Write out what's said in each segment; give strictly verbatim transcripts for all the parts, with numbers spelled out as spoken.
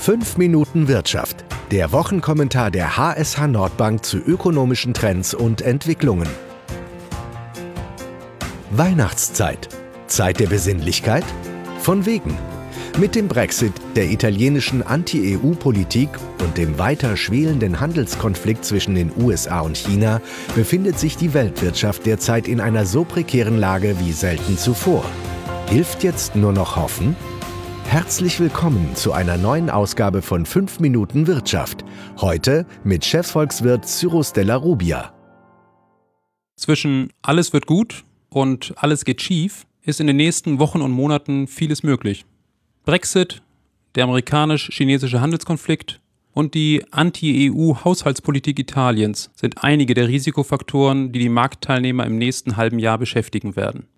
fünf Minuten Wirtschaft, der Wochenkommentar der H S H Nordbank zu ökonomischen Trends und Entwicklungen. Weihnachtszeit. Zeit der Besinnlichkeit? Von wegen. Mit dem Brexit, der italienischen Anti-E U Politik und dem weiter schwelenden Handelskonflikt zwischen den U S A und China befindet sich die Weltwirtschaft derzeit in einer so prekären Lage wie selten zuvor. Hilft jetzt nur noch hoffen? Herzlich willkommen zu einer neuen Ausgabe von fünf Minuten Wirtschaft. Heute mit Chefvolkswirt Cyrus Della Rubia. Zwischen alles wird gut und alles geht schief ist in den nächsten Wochen und Monaten vieles möglich. Brexit, der amerikanisch-chinesische Handelskonflikt und die Anti-E U Haushaltspolitik Italiens sind einige der Risikofaktoren, die die Marktteilnehmer im nächsten halben Jahr beschäftigen werden.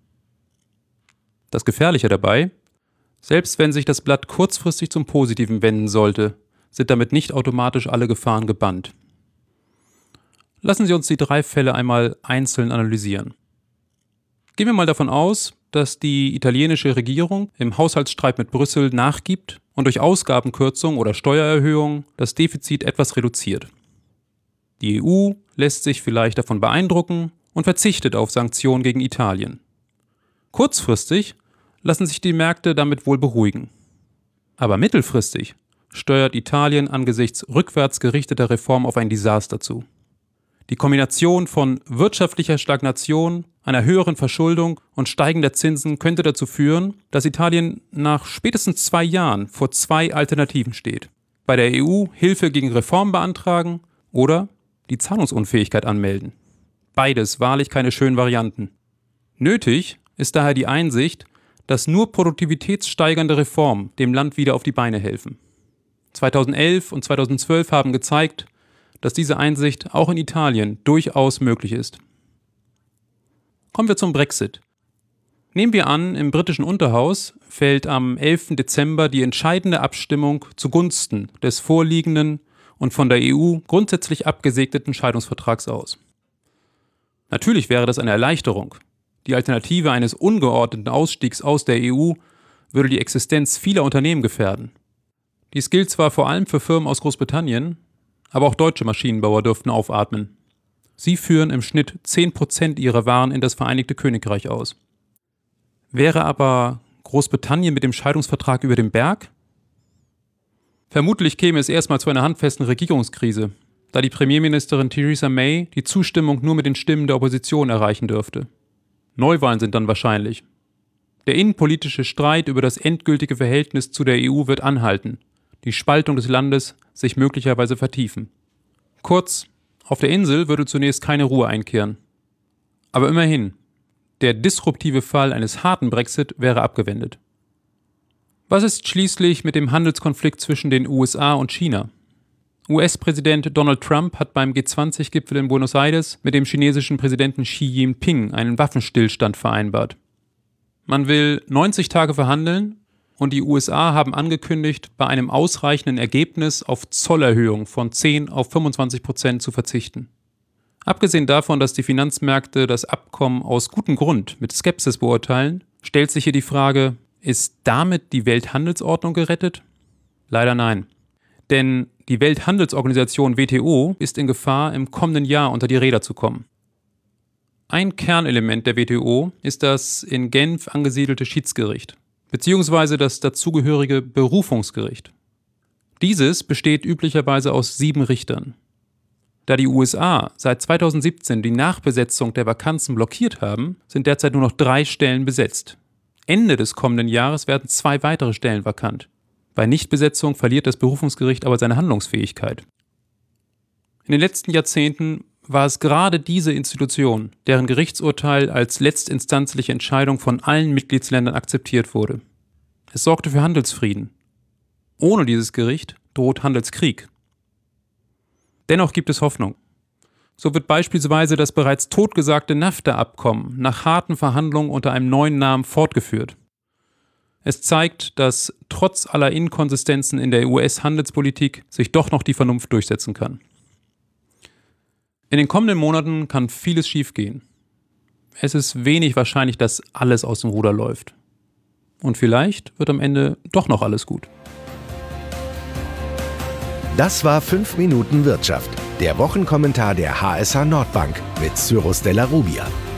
Das Gefährliche dabei: Selbst wenn sich das Blatt kurzfristig zum Positiven wenden sollte, sind damit nicht automatisch alle Gefahren gebannt. Lassen Sie uns die drei Fälle einmal einzeln analysieren. Gehen wir mal davon aus, dass die italienische Regierung im Haushaltsstreit mit Brüssel nachgibt und durch Ausgabenkürzung oder Steuererhöhung das Defizit etwas reduziert. Die E U lässt sich vielleicht davon beeindrucken und verzichtet auf Sanktionen gegen Italien. Kurzfristig lassen sich die Märkte damit wohl beruhigen. Aber mittelfristig steuert Italien angesichts rückwärts gerichteter Reformen auf ein Desaster zu. Die Kombination von wirtschaftlicher Stagnation, einer höheren Verschuldung und steigender Zinsen könnte dazu führen, dass Italien nach spätestens zwei Jahren vor zwei Alternativen steht: bei der E U Hilfe gegen Reformen beantragen oder die Zahlungsunfähigkeit anmelden. Beides wahrlich keine schönen Varianten. Nötig ist daher die Einsicht, dass nur produktivitätssteigernde Reformen dem Land wieder auf die Beine helfen. zweitausendelf und zweitausendzwölf haben gezeigt, dass diese Einsicht auch in Italien durchaus möglich ist. Kommen wir zum Brexit. Nehmen wir an, im britischen Unterhaus fällt am elften Dezember die entscheidende Abstimmung zugunsten des vorliegenden und von der E U grundsätzlich abgesegneten Scheidungsvertrags aus. Natürlich wäre das eine Erleichterung. Die Alternative eines ungeordneten Ausstiegs aus der E U würde die Existenz vieler Unternehmen gefährden. Dies gilt zwar vor allem für Firmen aus Großbritannien, aber auch deutsche Maschinenbauer dürften aufatmen. Sie führen im Schnitt zehn Prozent ihrer Waren in das Vereinigte Königreich aus. Wäre aber Großbritannien mit dem Scheidungsvertrag über den Berg? Vermutlich käme es erstmal zu einer handfesten Regierungskrise, da die Premierministerin Theresa May die Zustimmung nur mit den Stimmen der Opposition erreichen dürfte. Neuwahlen sind dann wahrscheinlich. Der innenpolitische Streit über das endgültige Verhältnis zu der E U wird anhalten, die Spaltung des Landes sich möglicherweise vertiefen. Kurz, auf der Insel würde zunächst keine Ruhe einkehren. Aber immerhin, der disruptive Fall eines harten Brexit wäre abgewendet. Was ist schließlich mit dem Handelskonflikt zwischen den U S A und China? U S-Präsident Donald Trump hat beim G zwanzig Gipfel in Buenos Aires mit dem chinesischen Präsidenten Xi Jinping einen Waffenstillstand vereinbart. Man will neunzig Tage verhandeln und die U S A haben angekündigt, bei einem ausreichenden Ergebnis auf Zollerhöhung von zehn auf fünfundzwanzig Prozent zu verzichten. Abgesehen davon, dass die Finanzmärkte das Abkommen aus gutem Grund mit Skepsis beurteilen, stellt sich hier die Frage: Ist damit die Welthandelsordnung gerettet? Leider nein. Denn die Welthandelsorganisation W T O ist in Gefahr, im kommenden Jahr unter die Räder zu kommen. Ein Kernelement der W T O ist das in Genf angesiedelte Schiedsgericht, beziehungsweise das dazugehörige Berufungsgericht. Dieses besteht üblicherweise aus sieben Richtern. Da die U S A seit zweitausendsiebzehn die Nachbesetzung der Vakanzen blockiert haben, sind derzeit nur noch drei Stellen besetzt. Ende des kommenden Jahres werden zwei weitere Stellen vakant. Bei Nichtbesetzung verliert das Berufungsgericht aber seine Handlungsfähigkeit. In den letzten Jahrzehnten war es gerade diese Institution, deren Gerichtsurteil als letztinstanzliche Entscheidung von allen Mitgliedsländern akzeptiert wurde. Es sorgte für Handelsfrieden. Ohne dieses Gericht droht Handelskrieg. Dennoch gibt es Hoffnung. So wird beispielsweise das bereits totgesagte NAFTA-Abkommen nach harten Verhandlungen unter einem neuen Namen fortgeführt. Es zeigt, dass trotz aller Inkonsistenzen in der U S-Handelspolitik sich doch noch die Vernunft durchsetzen kann. In den kommenden Monaten kann vieles schiefgehen. Es ist wenig wahrscheinlich, dass alles aus dem Ruder läuft. Und vielleicht wird am Ende doch noch alles gut. Das war fünf Minuten Wirtschaft, der Wochenkommentar der H S H Nordbank mit Cyrus Della Rubia.